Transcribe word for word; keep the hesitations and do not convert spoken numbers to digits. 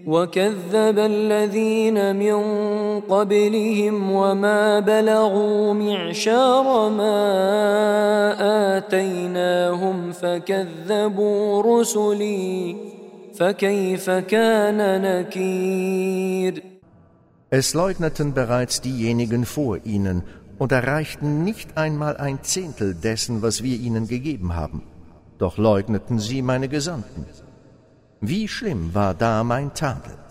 وكذب الذين من قبلهم وما بلغوا معشار ما آتيناهم فكذبوا رسلي فكيف كان نكير. Es leugneten bereits diejenigen vor ihnen und erreichten nicht einmal ein Zehntel dessen, was wir ihnen gegeben haben. Doch leugneten sie meine Gesandten. Wie schlimm war da mein Tadel!